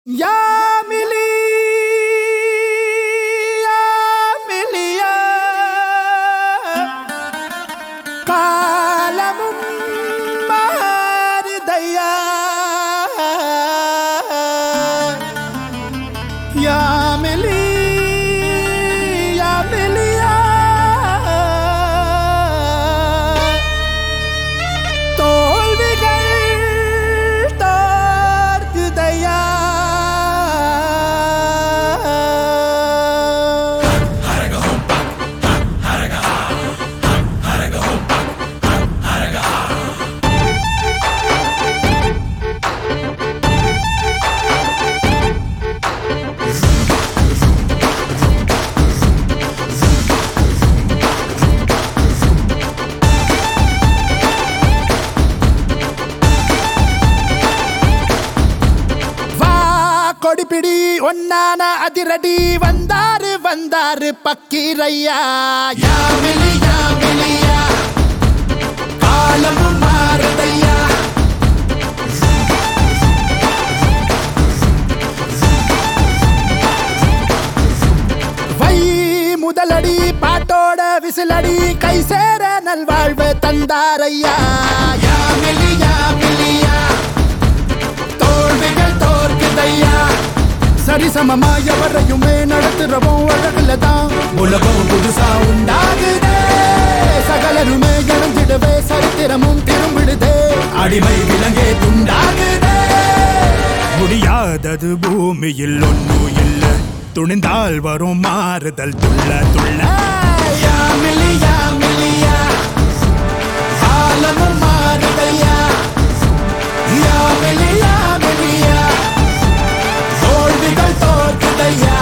Ya Milli, ya Milliya, kalamum maridaya, ya Milli, ya Milliya, தோல்விகள் தோற்குதையா. கொடிபிடி ஒன்னான அதிரடி வந்தாரு பக்கீரையா. யா மிலியா காலமும் மாறுதையா. வை முதலடி பாட்டோட விசிலடி கை சேர நல்வாழ்வு தந்தாரையா. யா மிலியா தோல்விகள் தோற்குதையா. சரிசமமா எவரையுமே நடத்துறவும் அழகுலதான் உலகம் புதுசா உண்டாகுதே. சகலருமே இழந்திடவே சரித்திரமும் திரும்பிடுதே. அடிமை விலங்கே துண்டாகுதே. முடியாதது பூமியில் ஒன்றும் இல்ல, துணிந்தால் வரும் மாறுதல் துள்ள துள்ள. யா மிலியா காலமும் மாறுதையா. யா மிலியா தோல்விகள் தோற்குதையா.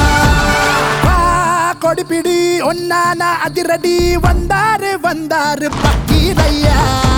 கொடிபிடி ஒன்னான அதிரடி வந்தாரு பக்கீரையா.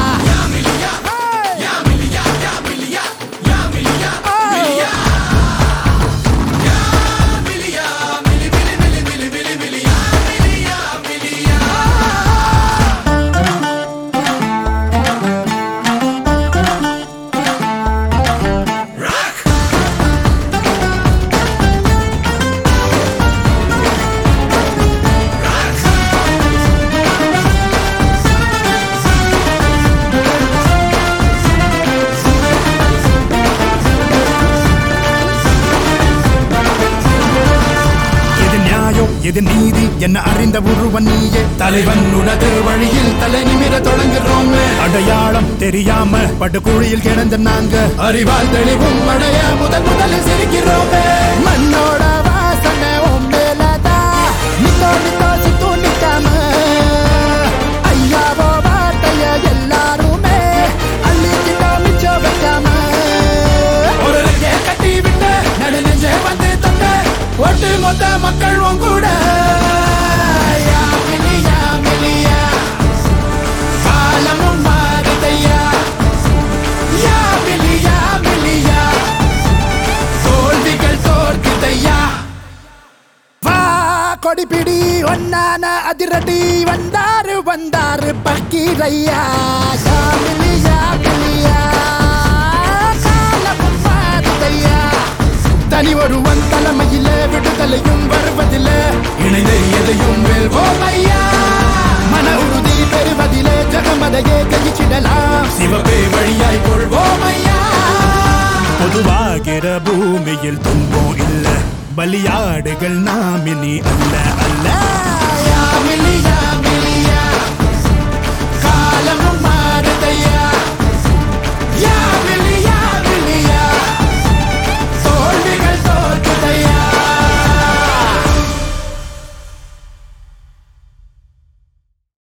எது நீதி என்ன அறிந்த ஒருவன் நீயே. தலைவன் உனது வழியில் தலை நிமிர தொடங்குறோம். அடையாளம் தெரியாம படுகுழியில் கிடந்த நாங்க அறிவால் தெளிவும் அடைய முதலில் சிரிக்கிறோம். மண்ணோட வாசனை உண்மையிலதா நித்தோ சித்து நிக்காம. ஐயாவோ வார்த்தைய எல்லாருமே அள்ளிக்கிட்டோ மிச்சம் வைக்காம. ஒரு கட்டி விட்டு நடு நெஞ்சே வந்து தந்த ஒட்டு மொத்த மக்கள் கூட. யா மிலியா காலமும் மாறுதையா. யா மிலியா தோல்விகள் தோற்குதையா. வா கொடிபிடி ஒன்னான அதிரடி வந்தாரு பக்கீரையா. யா மிலியா காலமும் மாறுதையா. தனி ஒருவன் தலைமையிலே விடுதலையும் வருவதில்லை. இணைந்து எதையும் வெல்வோமையா. மன உறுதி பெறுவதிலே ஜகமதையே கழிச்சிடலாம். சிவப்பே வழியாய் கொள்வோமையா. பொதுவாகிற பூமியில் துன்பம் இல்ல, பலியாடுகள் நாம் இனி அல்ல அல்ல.